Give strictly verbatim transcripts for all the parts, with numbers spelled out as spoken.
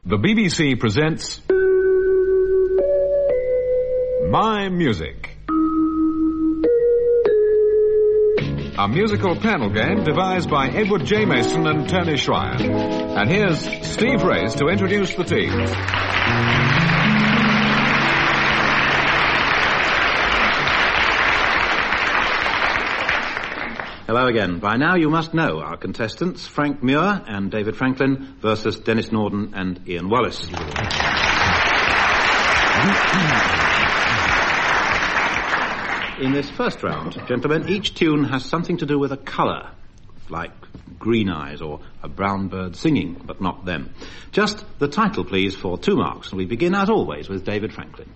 The B B C presents My Music, a musical panel game devised by Edward J. Mason and Tony Schreier. And here's Steve Race to introduce the team. Hello again. By now you must know our contestants, Frank Muir and David Franklin versus Dennis Norden and Ian Wallace. In this first round, gentlemen, each tune has something to do with a colour, like green eyes or a brown bird singing, but not them. Just the title, please, for two marks. We begin, as always, with David Franklin.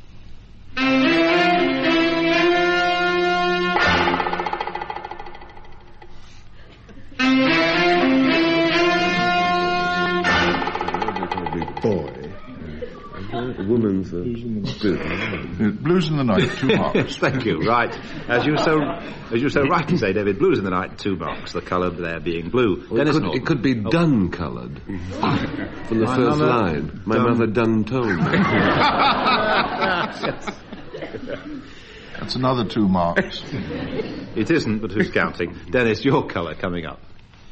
Boy. A woman's uh, blues. Blues in the Night, two marks. Yes, thank you. Right. As you so as you so rightly say, David, Blues in the Night, two marks, the colour there being blue. Well, it, could, it could be dun-coloured. From the My first mother line. My done. mother done told me. That's another two marks. It isn't, but who's counting? Dennis, your colour coming up.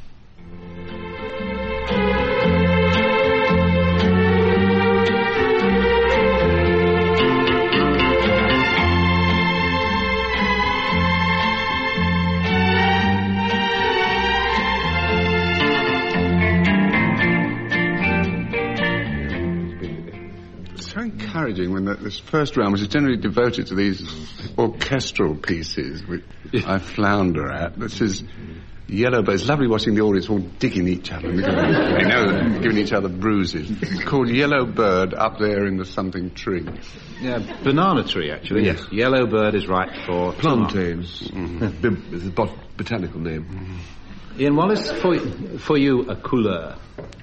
Encouraging when the, this first round, which is generally devoted to these orchestral pieces, which I flounder at. This is Yellowbird. It's lovely watching the audience all digging each other. They know, giving each other bruises. It's called Yellowbird Up There in the Something Tree. Yeah, banana tree, actually. Yes. Yellowbird is right for Plantains. Mm-hmm. It's a bot- botanical name. Mm-hmm. Ian Wallace, for, for you, a couleur.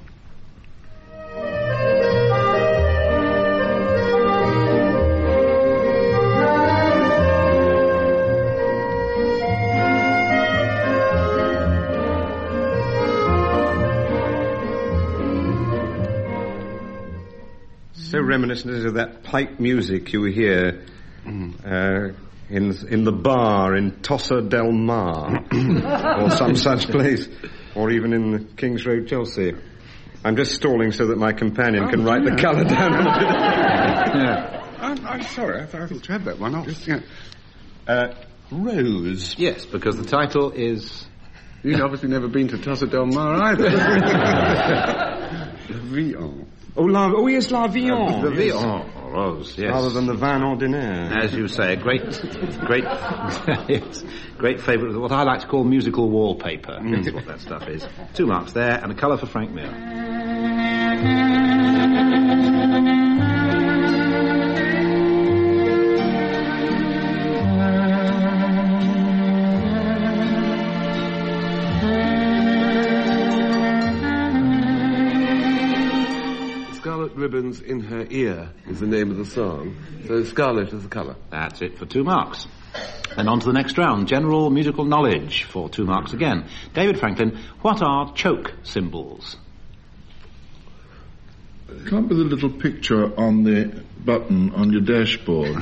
So reminiscent of that pipe music you hear uh, in in the bar in Tossa del Mar or some such place, or even in the King's Road, Chelsea. I'm just stalling so that my companion oh, can write yeah. the colour down. yeah. I'm, I'm sorry, I thought I had that one. Just, yeah. uh, Rose. Yes, because the title is... You've obviously never been to Tossa del Mar either. Vion. Oh, la, oh yes, La Vion. Uh, the Vion. Oh, Rose, yes. Rather than the Vin Ordinaire. As you say, a great, great, yes, great favourite of what I like to call musical wallpaper. Mm. That's what that stuff is. Two marks there, and a colour for Frank Muir. Scarlet Ribbons in Her Ear is the name of the song. So scarlet is the colour. That's it for two marks. And on to the next round, general musical knowledge for two marks again. David Franklin, what are choke cymbals? Come up with a little picture on the button on your dashboard.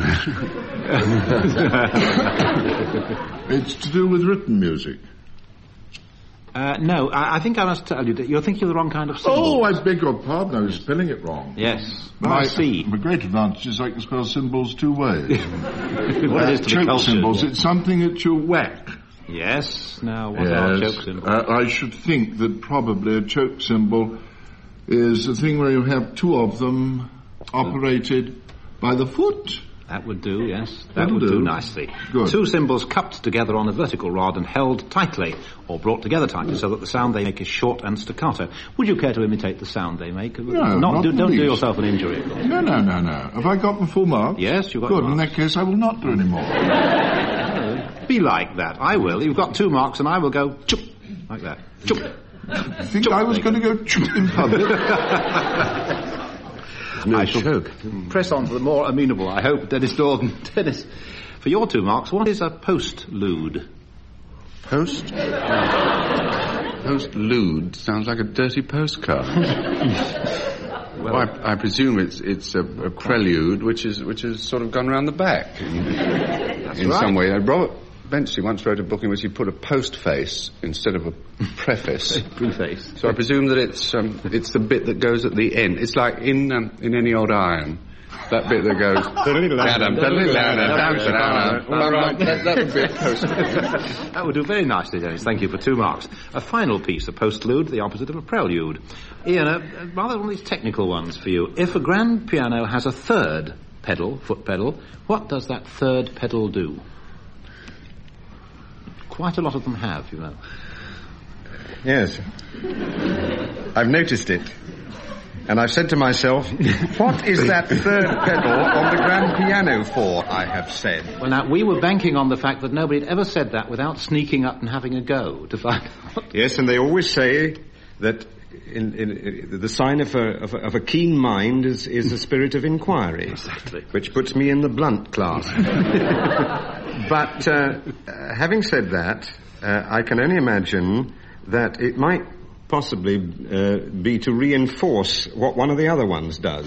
It's to do with written music. Uh, no, I, I think I must tell you that you're thinking of the wrong kind of symbol. Oh, I beg your pardon, I was spelling it wrong. Yes, My, I see. My great advantage is I can spell symbols two ways. Well, it is to be choke cultured, symbols, yeah. It's something that you whack. Yes, now what yes. are choke symbols? Uh, I should think that probably a choke symbol is a thing where you have two of them operated by the foot. That would do, yes. That That'll would do. do nicely. Good. Two cymbals cupped together on a vertical rod and held tightly, or brought together tightly, so that the sound they make is short and staccato. Would you care to imitate the sound they make? No, not, not do, the Don't do least. yourself an injury. No, no, no, no. Have I got the full mark? Yes, you've got Good, marks. in that case I will not do any more. Be like that. I will. You've got two marks and I will go choop, like that. Choop. I think choop. I was going to go choop in public. No I shall choke. press on to the more amenable, I hope, Dennis Norden. Dennis, for your two marks, what is a postlude? Post? Postlude sounds like a dirty postcard. well. I, I presume it's it's a, a prelude which is which has sort of gone round the back in, in right. some way. Uh, Robert Benchley once wrote a book in which he put a postface instead of a preface. Preface. So I presume that it's um, it's the bit that goes at the end. It's like in um, in any old iron. That bit that goes. that, that would be a postlude. That would do very nicely, Dennis. Thank you for two marks. A final piece, a postlude, the opposite of a prelude. Ian, a, a rather one of these technical ones for you. If a grand piano has a third pedal, foot pedal, what does that third pedal do? Quite a lot of them have, you know. Yes. I've noticed it. And I've said to myself, what is that third pedal on the grand piano for, I have said. Well, now, we were banking on the fact that nobody had ever said that without sneaking up and having a go to find out. Yes, and they always say that in, in, in, the sign of a, of a, of a keen mind is, is a spirit of inquiry. Exactly. Which puts me in the blunt class. But uh, uh, having said that, uh, I can only imagine that it might possibly uh, be to reinforce what one of the other ones does.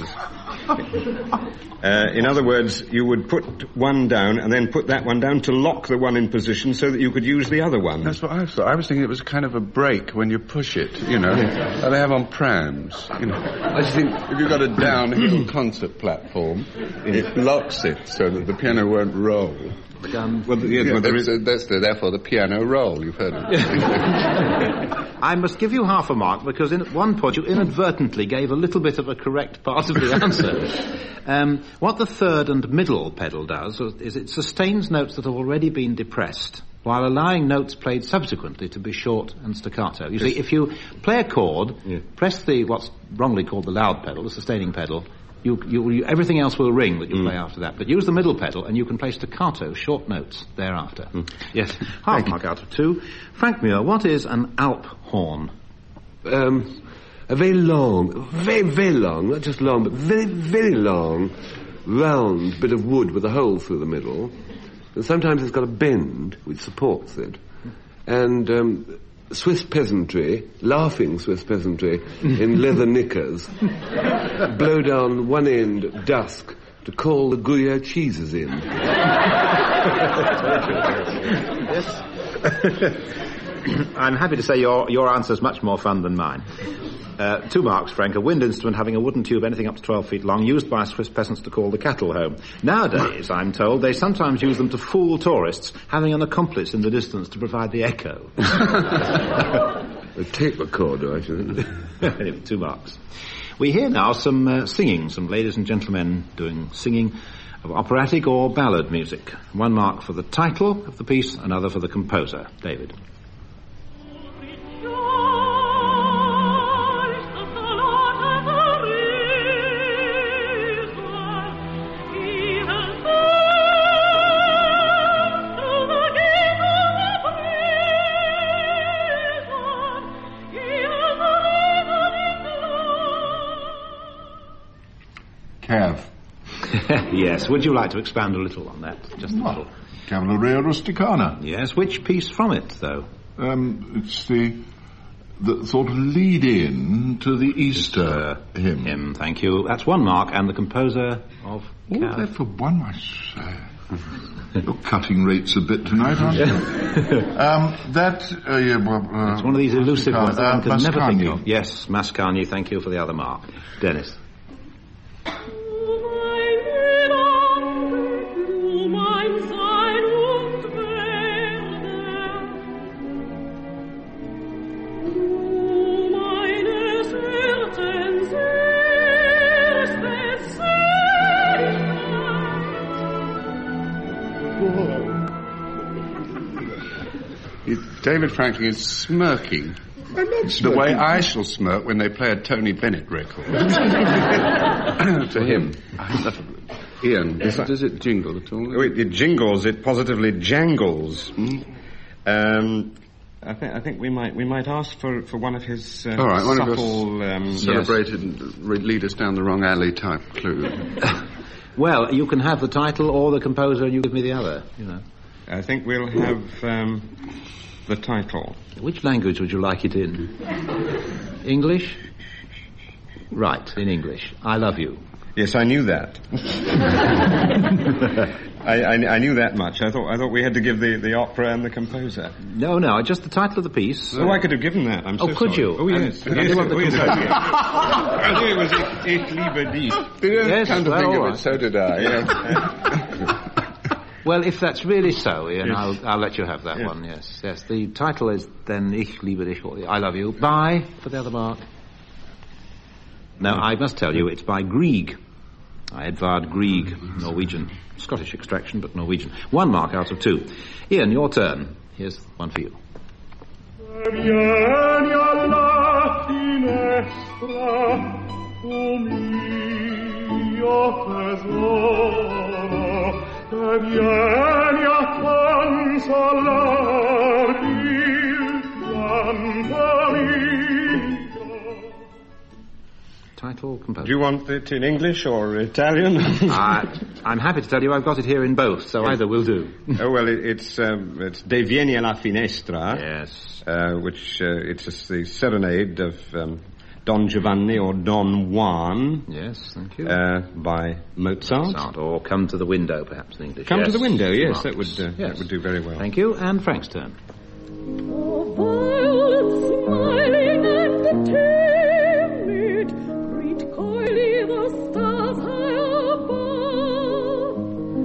Uh, in other words, you would put one down and then put that one down to lock the one in position so that you could use the other one. That's what I thought. I was thinking it was kind of a brake when you push it, you know, like they have on prams. You know, I just think if you've got a downhill concert platform, it locks it so that the piano won't roll. Um, Well, yeah, Yeah, well, there that's, is- that's the, therefore the piano roll. You've heard of it. I must give you half a mark because in, at one point you inadvertently gave a little bit of a correct part of the answer. um, what the third and middle pedal does is it sustains notes that have already been depressed while allowing notes played subsequently to be short and staccato. You see, if you play a chord, Yeah. press the what's wrongly called the loud pedal, the sustaining pedal, You, you, you, everything else will ring that you Mm. play after that. But use the middle pedal and you can play staccato, short notes thereafter. Mm. Yes, half mark out of two. Frank Muir, what is an Alp horn? Um, a very long, very, very long, not just long, but very, very long, round bit of wood with a hole through the middle. And sometimes it's got a bend which supports it. And um, Swiss peasantry, laughing Swiss peasantry, in leather knickers, blow down one end at dusk to call the Gruyere cheeses in. Yes. I'm happy to say your, your answer's much more fun than mine. Uh, two marks, Frank. A wind instrument having a wooden tube anything up to twelve feet long, used by Swiss peasants to call the cattle home. Nowadays, I'm told, they sometimes use them to fool tourists, having an accomplice in the distance to provide the echo. A tape recorder, I should think. Anyway, two marks. We hear now some uh, singing, some ladies and gentlemen doing singing of operatic or ballad music. One mark for the title of the piece, another for the composer. David. Cav. Yes, would you like to expand a little on that? Just a little. Cavalleria Rusticana. Yes, which piece from it, though? Um, it's the the sort of lead-in to the Easter hymn. Him, thank you. That's one mark, and the composer of Oh, Cav. there for one, I say. You're cutting rates a bit tonight, aren't you? um, that, uh, yeah, well, uh, It's one of these elusive ones that uh, one can never think Mascagni. of. Yes, Mascagni, thank you for the other mark. Dennis. David Franklin is smirking. I'm not The smirking. way I shall smirk when they play a Tony Bennett record. To him. Ian, does, does it jingle at all? Oh, it, it jingles, it positively jangles. Um, I think I think we might we might ask for, for one of his uh, All right, one of your subtle um, Celebrated, re- lead us down the wrong alley type clue. Well, you can have the title or the composer and you give me the other, you know. I think we'll have um, the title. Which language would you like it in? English? Right, in English. I love you. Yes, I knew that. I, I, I knew that much. I thought I thought we had to give the, the opera and the composer. No, no, just the title of the piece. Oh, I could have given that. I'm so Oh, could sorry. you? Oh, yes. And- yes, and oh, yes, the I did. I knew it was Ich, ich liebe dich. Did you Yes, come to well, think all of right. it? So did I. Yeah. Well, if that's really so, Ian, Yes. I'll, I'll let you have that Yes. one, yes. Yes, the title is then Ich liebe dich, or I love you, by, for the other mark. Now, I must tell you, it's by Grieg. Edvard Grieg, Norwegian. Scottish extraction, but Norwegian. One mark out of two. Ian, your turn. Here's one for you. Vieni alla finestra, o mio tesoro, e vieni a consolarmi il pianto mio. Title, composer. Do you want it in English or Italian? uh, I'm happy to tell you I've got it here in both, so either will do. Oh, well, it, it's um, it's De Vieni alla Finestra. Yes. Uh, which uh, it's just the serenade of um, Don Giovanni or Don Juan. Yes, thank you. Uh, by Mozart. Mozart, or Come to the Window, perhaps in English. Come yes. to the window. Yes, Marcus. that would uh, Yes. that would do very well. Thank you, and Frank's turn. Oh, violet smiling and timid, greet coyly the stars high above.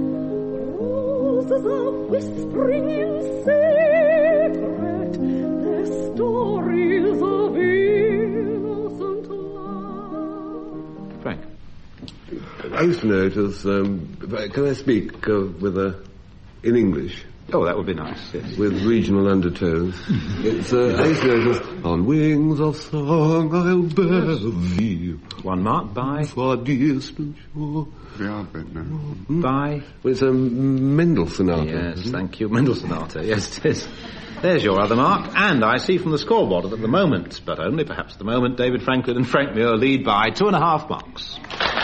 Roses are whispering in secret their stories of innocent love. Frank. I used to know it as, um, can I speak uh, with a, in English? Oh, that would be nice, yes. With regional undertones. It's, uh, I used to know it as, on wings of song I'll bear thee. One mark by, For distant shore. The arbit, no. by... Well, it's a Mendel sonata. Yes, isn't it? thank you. Mendel Sonata, yes, it is. There's your other mark, and I see from the scoreboard that at the moment, but only perhaps at the moment, David Franklin and Frank Muir lead by two and a half marks.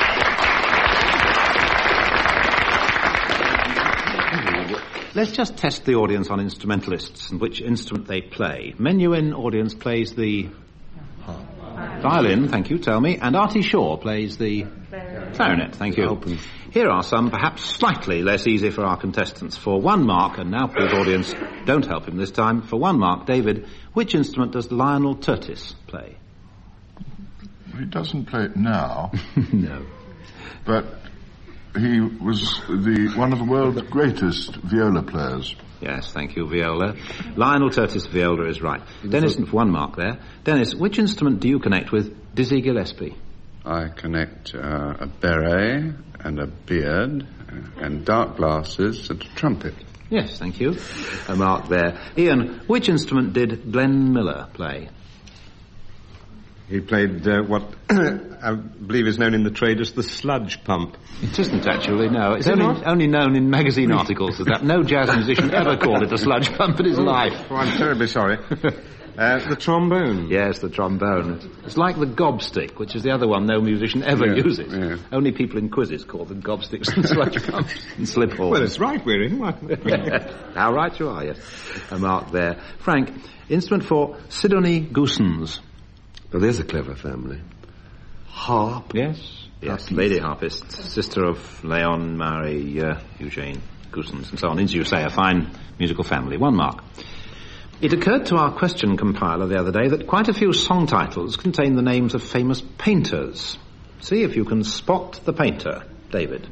Let's just test the audience on instrumentalists and which instrument they play. Menuhin audience plays the violin, thank you, tell me, and Artie Shaw plays the clarinet, thank you. Here are some perhaps slightly less easy for our contestants. For one mark, and now please audience, don't help him this time, for one mark, David, which instrument does Lionel Curtis play? He doesn't play it now, No. but he was the one of the world's greatest viola players. Yes, thank you, viola. Lionel Curtis viola is right. Dennis, for one mark there. Dennis, which instrument do you connect with Dizzy Gillespie? I connect uh, a beret and a beard uh, and dark glasses and a trumpet. Yes, thank you. A mark there. Ian, which instrument did Glenn Miller play? He played uh, what I believe is known in the trade as the sludge pump. It isn't actually, no. It's Is it only, not? only known in magazine articles as that. No jazz musician ever called it a sludge pump in his life. Oh, I'm terribly sorry. Uh, the trombone. Yes, the trombone. It's like the gobstick, which is the other one no musician ever Yeah, uses. yeah. Only people in quizzes call them gobsticks and sludge pumps and slip horns. Well, it's right, we're in one. How right you are, yes. A mark there. Frank, instrument for Sidonie Goossens. Oh, there's a clever family. Harp. Yes? Yes, lady harpist, sister of Leon, Marie, uh, Eugene Goossens, and so on. As you say, a fine musical family. One mark. It occurred to our question compiler the other day that quite a few song titles contain the names of famous painters. See if you can spot the painter, David.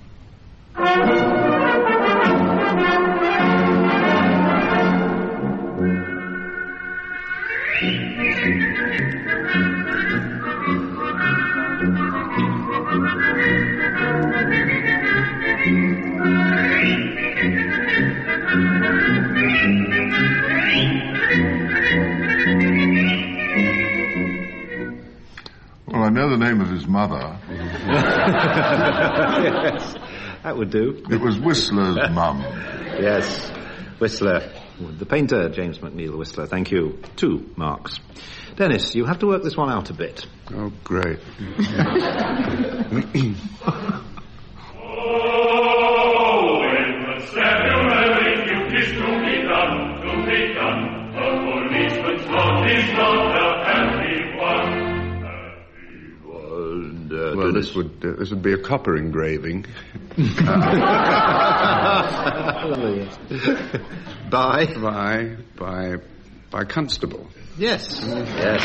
Well, I know the name of his mother. Yes, that would do. It was Whistler's mum. Yes, Whistler. The painter, James McNeill Whistler. Thank you. Two marks. Dennis, you have to work this one out a bit. Oh, great. Well, this would uh, this would be a copper engraving. By? By by by Constable. Yes. Yes.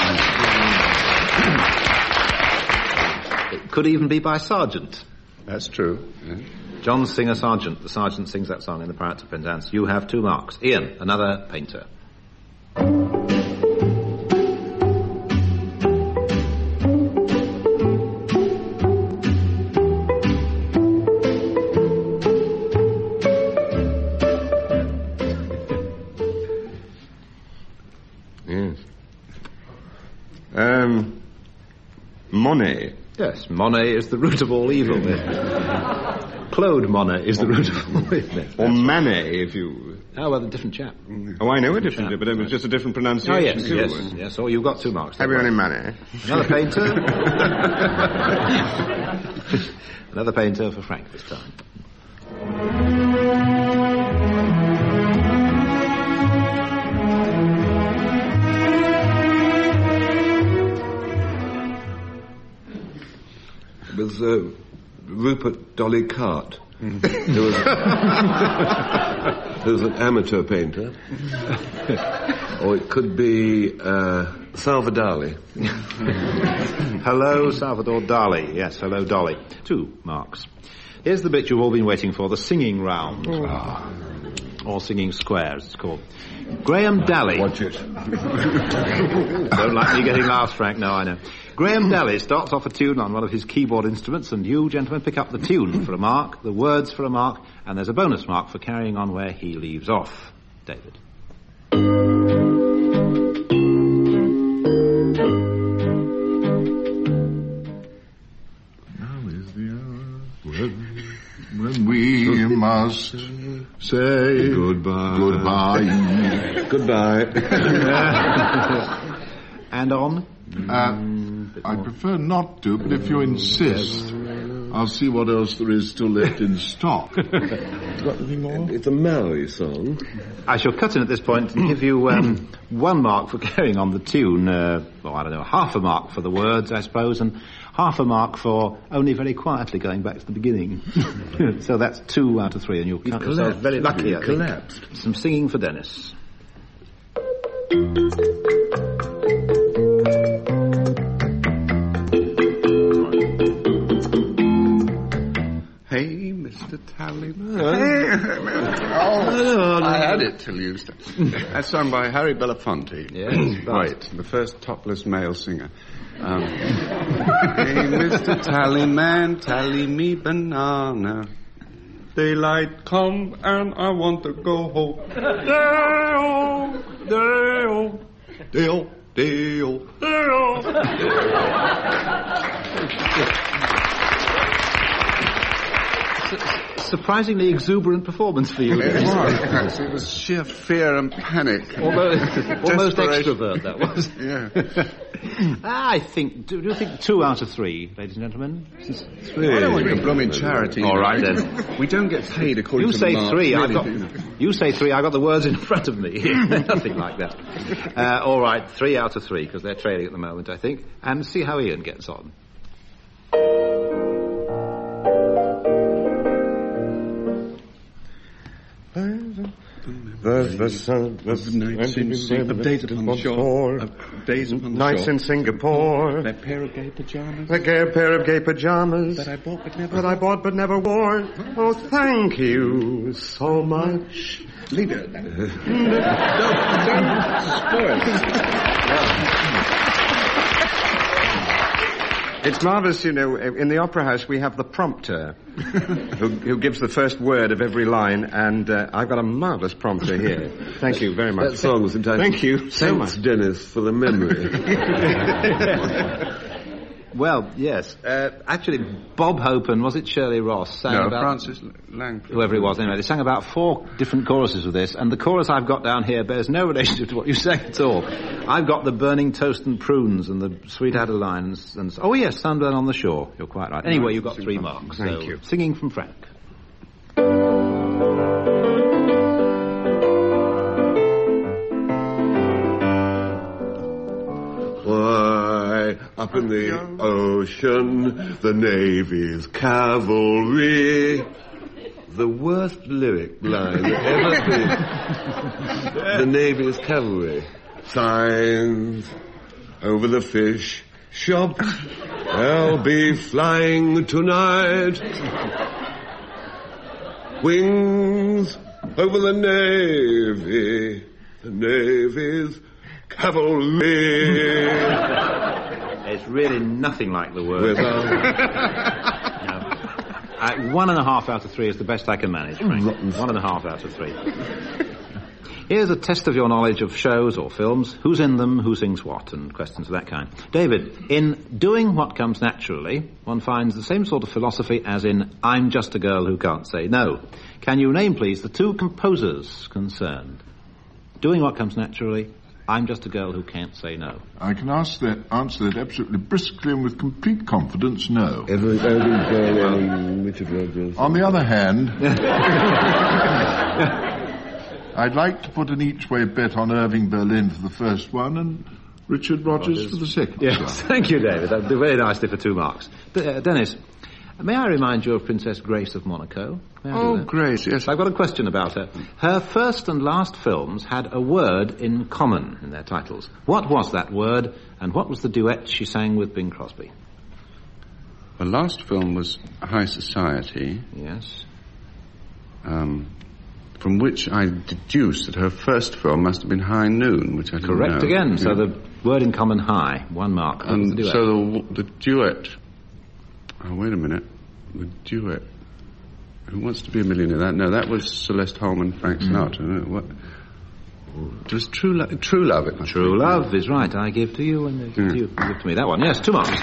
It could even be by Sergeant. That's true. Yeah. John Singer Sargent. The Sergeant sings that song in the Pirates of Penzance. You have two marks. Ian, another painter. Yes. Um, Monet. Yes, Monet is the root of all evil. Claude Monet is the root of all evil. Or Manet, if you... How about a different chap? Oh, I know a different chap, but it was just a different pronunciation. Oh, yes, too. yes, yes. Oh, you've got two marks. Have you any Manet? Another painter. Another painter for Frank this time. It was uh, Rupert Dolly Cart. Mm. He was, he was an amateur painter. Or it could be uh, Salvador Dali. Hello, Salvador Dali. Yes, hello, Dolly. Two marks. Here's the bit you've all been waiting for, the singing round. Oh. Or singing square, as it's called. Graham Daly. Watch it. Don't like me getting laughs, Frank. No, I know. Graham Daly starts off a tune on one of his keyboard instruments, and you, gentlemen, pick up the tune for a mark, the words for a mark, and there's a bonus mark for carrying on where he leaves off. David. Now is the hour when, when we must say Goodbye. goodbye. Goodbye. And on? Uh, I prefer not to, but if you insist, I'll see what else there is still left in stock. Got anything more? It's a Maori song. I shall cut in at this point and give you um, one mark for carrying on the tune. Uh, well, I don't know, half a mark for the words, I suppose, and half a mark for only very quietly going back to the beginning. So that's two out of three, and you'll count yourself very lucky, I think. Collapsed. Some singing for Dennis. Hey, Mister Tallyman. oh, I had it till you started. That's sung by Harry Belafonte. Yes, right, the first topless male singer. Um, hey, Mister Tallyman, tally me banana. Daylight come and I want to go home. Day-o, day-o, day-o, day-o, day-o. Surprisingly exuberant performance for you. It was. It was sheer fear and panic. Almost, almost Desperation. extrovert, that was. Yeah. I think, do, do you think two out of three, ladies and gentlemen? Three. I don't want to blooming charity. All right, then. We don't get paid according You to say the mark. three, Really I've got, do. you say three, I've got the words in front of me. Nothing like that. Uh, all right, three out of three, because they're trailing at the moment, I think. And see how Ian gets on. The, the sun, the Nights in Singapore. Days upon the shore. Days upon the nights shore. in Singapore. That pair of gay pajamas. The gay pair of gay pajamas That I bought but never. that I bought but never wore. Oh, thank you so much. Leave it at that. Don't, don't spoil it. It's marvellous, you know, in the Opera House we have the prompter who, who gives the first word of every line, and uh, I've got a marvellous prompter here. Thank you very much. That song was entitled Thank you so Thanks, much. Dennis, for the memory. Well, yes. Uh, actually, Bob Hope and was it Shirley Ross sang No, about... Francis Langford. Whoever it was, anyway. They sang about four different choruses of this, and the chorus I've got down here bears no relationship to what you sang at all. I've got the burning toast and prunes and the sweet Adelines and... Oh, yes, Sunburn on the Shore. You're quite right. Anyway, you've got three marks. Thank so, you. Singing from Frank. Why, Up in the ocean, the Navy's cavalry. The worst lyric line ever seen. The Navy's cavalry. Signs over the fish shops. They'll be flying tonight. Wings over the Navy. The Navy's cavalry. It's really nothing like the word. Without No. Uh, one and a half out of three is the best I can manage, Frank. One and a half out of three. Here's a test of your knowledge of shows or films. Who's in them, who sings what, and questions of that kind. David, in Doing What Comes Naturally, one finds the same sort of philosophy as in I'm Just a Girl Who Can't Say No. Can you name, please, the two composers concerned? Doing What Comes Naturally, I'm Just a Girl Who Can't Say No. I can ask that, answer that absolutely briskly and with complete confidence, no. Every, every girl and Richard Rogers. On the other hand, I'd like to put an each-way bet on Irving Berlin for the first one and Richard Rogers, Rogers. for the second Yes, one. thank you, David. That would be very nicely for two marks. D- uh, Dennis, may I remind you of Princess Grace of Monaco? May I do Oh, that? Grace, yes. I've got a question about her. Her first and last films had a word in common in their titles. What was that word, and what was the duet she sang with Bing Crosby? The last film was High Society, Yes. um, from which I deduced that her first film must have been High Noon, which I didn't Correct know. again. So Yeah. the word in common, high. One mark. What was the And duet? so the, the duet... Oh, wait a minute. The duet... Who Wants to Be a Millionaire? That, no, that was Celeste Holm and Frank Sinatra. No, what? It was True, Lo- True Love, it must True be. Love is right. I give to you and I give to you. You give to me. That one. Yes, two marks.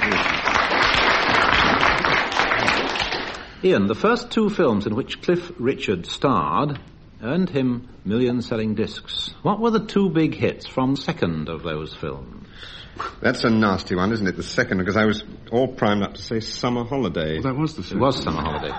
Ian, the first two films in which Cliff Richard starred earned him million-selling discs. What were the two big hits from the second of those films? That's a nasty one, isn't it? The second, because I was all primed up to say Summer Holiday. That was the It second. was Summer Holiday.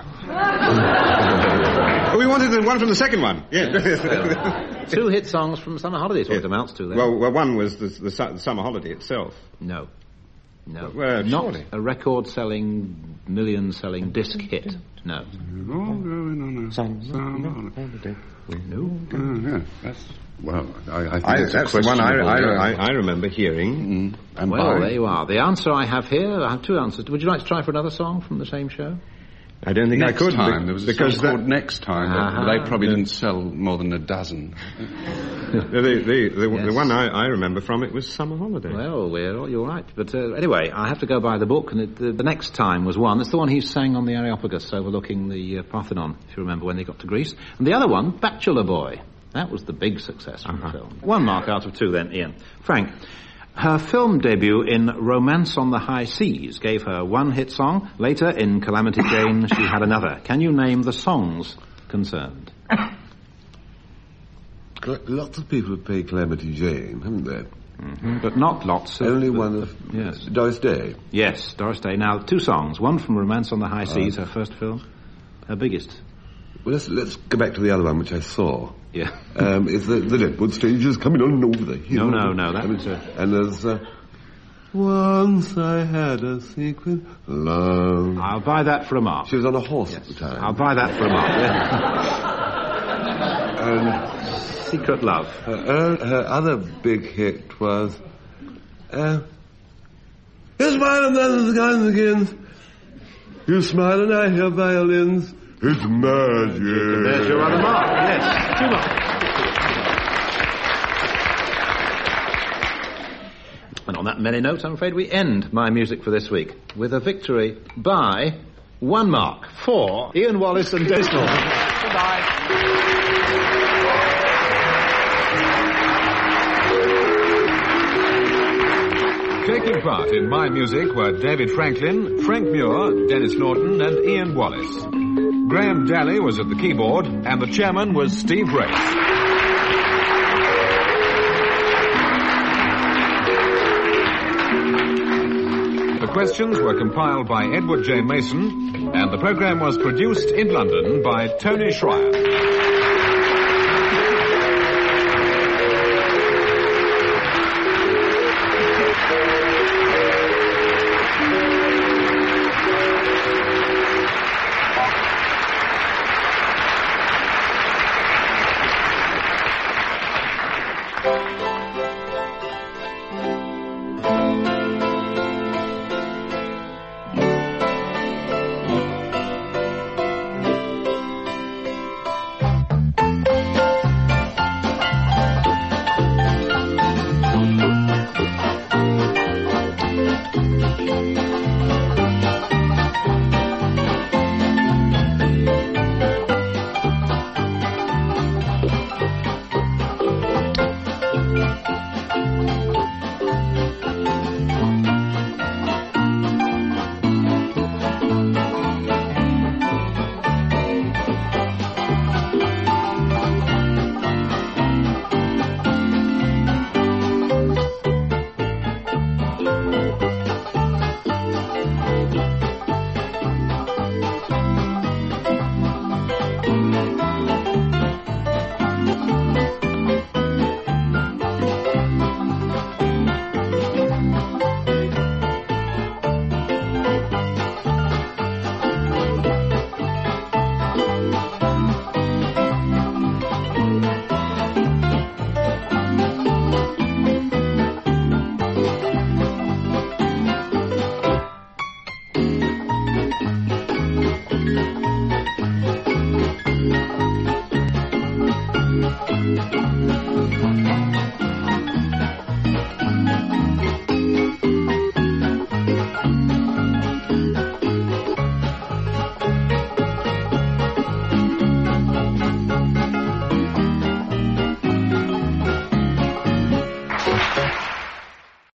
Oh, we wanted the one from the second one. Yeah. Two hit songs from Summer Holiday is what it amounts to then. well, well, one was the, the, su- the Summer Holiday itself. no. No. Well, Not surely. a record-selling, million-selling disc hit. No. All going on a summer holiday. No. Oh, yeah. That's... Well, I, I think I, it's a that's the one I, questionable, I, yeah. I, I remember hearing. Mm. And Well, by- there you are. The answer I have here, I have two answers. Would you like to try for another song from the same show? I don't think Next I could. time. be- There was a because song that, called Next Time, but Uh-huh. they probably didn't sell more than a dozen. the, the, the, Yes. the one I, I remember from it was Summer Holiday. Well, we're, you're right. But uh, anyway, I have to go by the book, and it, the, the next time was one. It's the one he sang on the Areopagus overlooking the uh, Parthenon, if you remember, when they got to Greece. And the other one, Bachelor Boy. That was the big success from the film. One mark out of two then, Ian. Frank, her film debut in Romance on the High Seas gave her one hit song. Later, in Calamity Jane, she had another. Can you name the songs concerned? Lots of people have played Calamity Jane, haven't they? Mm-hmm. But not lots of... Only the- one of Yes. Doris Day. Yes, Doris Day. Now, two songs. One from Romance on the High Seas, her first film. Her biggest. Well, let's, let's go back to the other one, which I saw. Yeah. Um, it's the, the Deadwood Strangers coming on over the hill. No, no, no, that was a... And there's... Uh, once I had a secret love. I'll buy that for a mark. She was on a horse at the time. I'll buy that for a mark. Yeah. And Secret Love. her, her other big hit was... Uh, you smile and then the gun begins. You smile and I hear violins. It's magic. There's your other mark. Yes, two marks. And on that merry note, I'm afraid we end My Music for this week with a victory by one mark for Ian Wallace and Dennis Norton. Goodbye. Taking part in My Music were David Franklin, Frank Muir, Dennis Norton, and Ian Wallace. Graham Daly was at the keyboard, and the chairman was Steve Race. The questions were compiled by Edward J. Mason, and the program was produced in London by Tony Schreier.